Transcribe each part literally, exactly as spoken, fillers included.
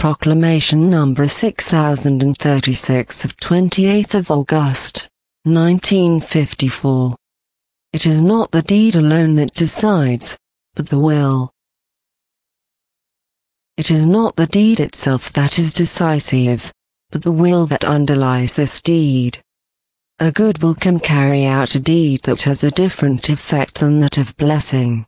Proclamation number six thousand thirty-six of twenty-eighth of August, nineteen fifty-four. It is not the deed alone that decides, but the will. It is not the deed itself that is decisive, but the will that underlies this deed. A good will can carry out a deed that has a different effect than that of blessing.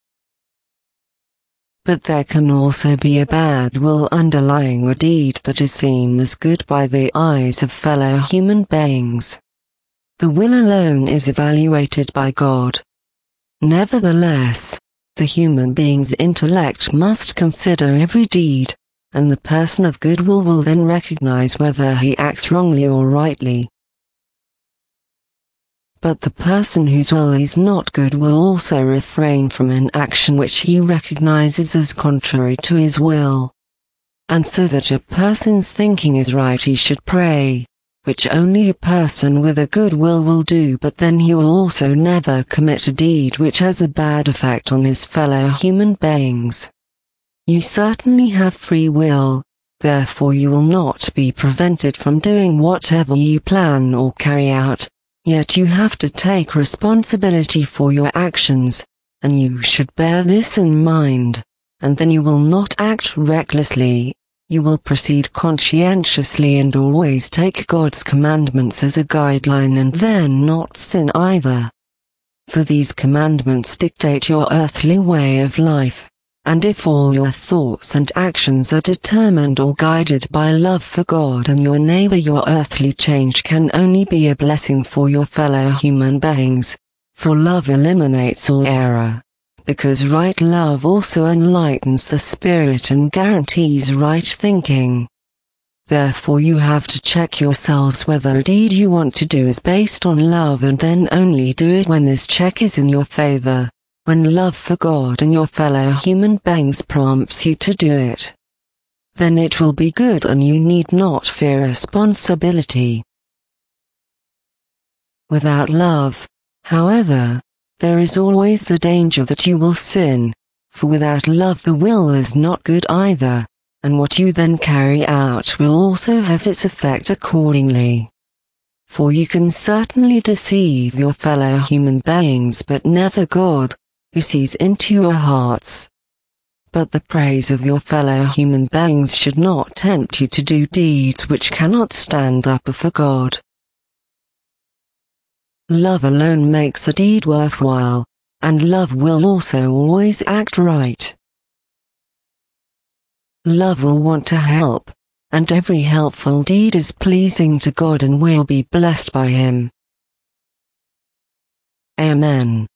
But there can also be a bad will underlying a deed that is seen as good by the eyes of fellow human beings. The will alone is evaluated by God. Nevertheless, the human being's intellect must consider every deed, and the person of good will will then recognize whether he acts wrongly or rightly. But the person whose will is not good will also refrain from an action which he recognizes as contrary to his will. And so that a person's thinking is right, he should pray, which only a person with a good will will do, but then he will also never commit a deed which has a bad effect on his fellow human beings. You certainly have free will, therefore you will not be prevented from doing whatever you plan or carry out. Yet you have to take responsibility for your actions, and you should bear this in mind, and then you will not act recklessly, you will proceed conscientiously and always take God's commandments as a guideline and then not sin either. For these commandments dictate your earthly way of life, and if all your thoughts and actions are determined or guided by love for God and your neighbor, your earthly change can only be a blessing for your fellow human beings, for love eliminates all error, because right love also enlightens the spirit and guarantees right thinking. Therefore you have to check yourselves whether a deed you want to do is based on love, and then only do it when this check is in your favor. When love for God and your fellow human beings prompts you to do it, then it will be good and you need not fear responsibility. Without love, however, there is always the danger that you will sin, for without love the will is not good either, and what you then carry out will also have its effect accordingly. For you can certainly deceive your fellow human beings, but never God, who sees into your hearts. But the praise of your fellow human beings should not tempt you to do deeds which cannot stand up for God. Love alone makes a deed worthwhile, and love will also always act right. Love will want to help, and every helpful deed is pleasing to God and will be blessed by Him. Amen.